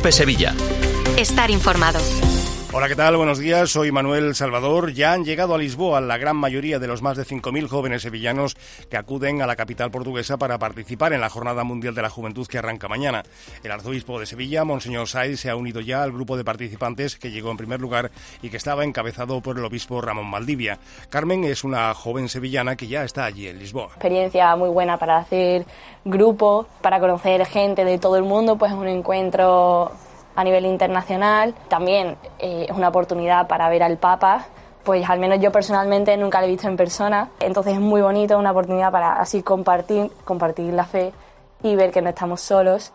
COPE Sevilla. Estar informado. Hola, ¿qué tal? Buenos días, soy Manuel Salvador. Ya han llegado a Lisboa la gran mayoría de los más de 5.000 jóvenes sevillanos que acuden a la capital portuguesa para participar en la Jornada Mundial de la Juventud que arranca mañana. El arzobispo de Sevilla, Monseñor Sáiz, se ha unido ya al grupo de participantes que llegó en primer lugar y que estaba encabezado por el obispo Ramón Maldivia. Carmen es una joven sevillana que ya está allí en Lisboa. Experiencia muy buena para hacer grupo, para conocer gente de todo el mundo, pues es un encuentro a nivel internacional. También es una oportunidad para ver al Papa, pues al menos yo personalmente nunca lo he visto en persona, entonces es muy bonito, una oportunidad para así compartir la fe y ver que no estamos solos.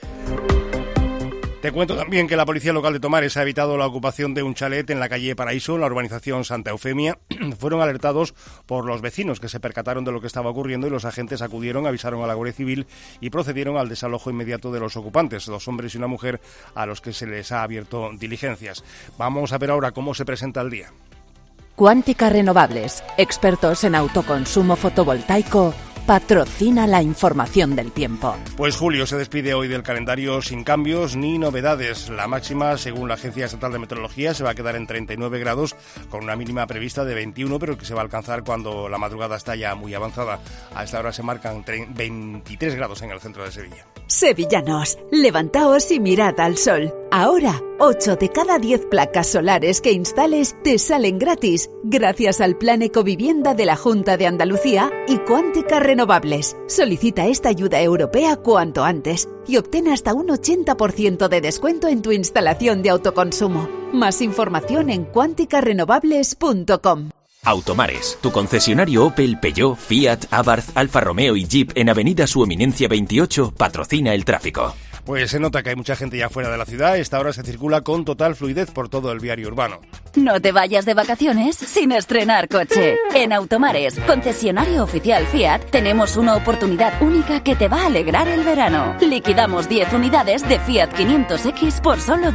Te cuento también que la policía local de Tomares ha evitado la ocupación de un chalet en la calle Paraíso, en la urbanización Santa Eufemia. Fueron alertados por los vecinos que se percataron de lo que estaba ocurriendo y los agentes acudieron, avisaron a la Guardia Civil y procedieron al desalojo inmediato de los ocupantes, 2 hombres y una mujer a los que se les ha abierto diligencias. Vamos a ver ahora cómo se presenta el día. Cuántica Renovables, expertos en autoconsumo fotovoltaico, patrocina la información del tiempo. Pues julio se despide hoy del calendario sin cambios ni novedades. La máxima, según la Agencia Estatal de Meteorología, se va a quedar en 39 grados, con una mínima prevista de 21, pero que se va a alcanzar cuando la madrugada está ya muy avanzada. A esta hora se marcan 23 grados en el centro de Sevilla. Sevillanos, levantaos y mirad al sol. Ahora, 8 de cada 10 placas solares que instales te salen gratis, gracias al Plan Ecovivienda de la Junta de Andalucía y Cuántica Renovables. Solicita esta ayuda europea cuanto antes y obtén hasta un 80% de descuento en tu instalación de autoconsumo. Más información en cuanticarenovables.com. Automares, tu concesionario Opel, Peugeot, Fiat, Abarth, Alfa Romeo y Jeep en Avenida Su Eminencia 28 patrocina el tráfico. Pues se nota que hay mucha gente ya fuera de la ciudad. A esta hora se circula con total fluidez por todo el viario urbano. No te vayas de vacaciones sin estrenar coche. En Automares, concesionario oficial Fiat, tenemos una oportunidad única que te va a alegrar el verano. Liquidamos 10 unidades de Fiat 500X por solo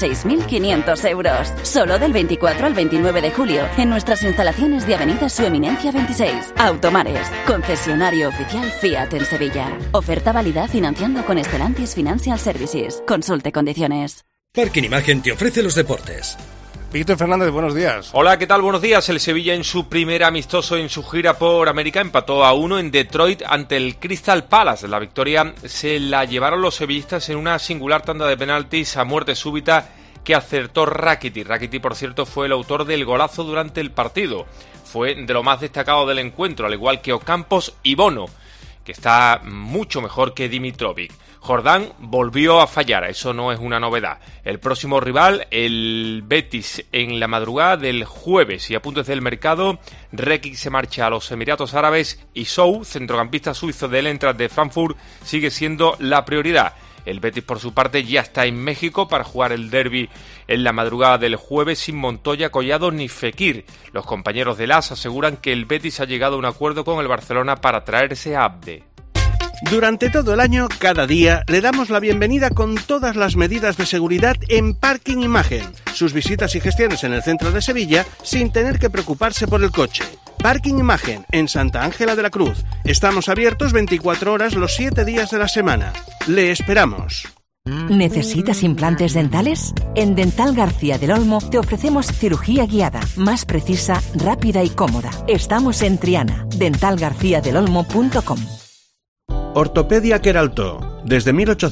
16.500 euros. Solo del 24 al 29 de julio en nuestras instalaciones de Avenida Su Eminencia 26. Automares, concesionario oficial Fiat en Sevilla. Oferta válida financiando con Stellantis Financial Services. Consulte condiciones. Parking Imagen te ofrece los deportes. Víctor Fernández, buenos días. Hola, ¿qué tal? Buenos días. El Sevilla en su primer amistoso en su gira por América empató a 1 en Detroit ante el Crystal Palace. La victoria se la llevaron los sevillistas en una singular tanda de penaltis a muerte súbita que acertó Rakitic. Rakitic, por cierto, fue el autor del golazo durante el partido. Fue de lo más destacado del encuentro, al igual que Ocampos y Bono, que está mucho mejor que Dimitrovic. Jordán volvió a fallar, eso no es una novedad. El próximo rival, el Betis, en la madrugada del jueves y a punto del mercado, Rekic se marcha a los Emiratos Árabes y Sou, centrocampista suizo del Eintracht de Frankfurt, sigue siendo la prioridad. El Betis, por su parte, ya está en México para jugar el derbi en la madrugada del jueves sin Montoya, Collado ni Fekir. Los compañeros del AS aseguran que el Betis ha llegado a un acuerdo con el Barcelona para traerse a Abde. Durante todo el año, cada día, le damos la bienvenida con todas las medidas de seguridad en Parking Imagen. Sus visitas y gestiones en el centro de Sevilla sin tener que preocuparse por el coche. Parking Imagen, en Santa Ángela de la Cruz. Estamos abiertos 24 horas los 7 días de la semana. Le esperamos. ¿Necesitas implantes dentales? En Dental García del Olmo te ofrecemos cirugía guiada, más precisa, rápida y cómoda. Estamos en Triana. dentalgarciadelolmo.com. Ortopedia Queraltó. Desde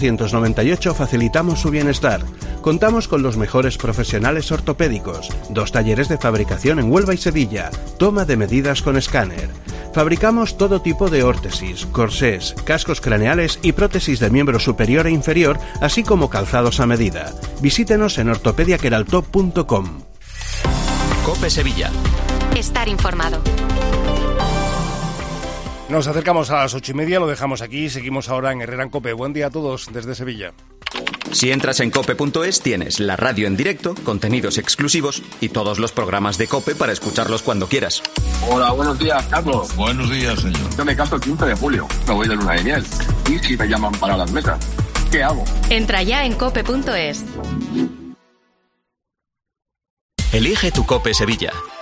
1898 facilitamos su bienestar. Contamos con los mejores profesionales ortopédicos, 2 talleres de fabricación en Huelva y Sevilla, toma de medidas con escáner. Fabricamos todo tipo de órtesis, corsés, cascos craneales y prótesis de miembro superior e inferior, así como calzados a medida. Visítenos en ortopediaqueraltó.com. COPE Sevilla. Estar informado. Nos acercamos a las 8:30, lo dejamos aquí, seguimos ahora en Herrera en COPE. Buen día a todos desde Sevilla. Si entras en cope.es tienes la radio en directo, contenidos exclusivos y todos los programas de COPE para escucharlos cuando quieras. Hola, buenos días, Carlos. Buenos días, señor. Yo me caso el 15 de julio, me voy de luna de miel. ¿Y si me llaman para las mesas? ¿Qué hago? Entra ya en cope.es. Elige tu COPE Sevilla.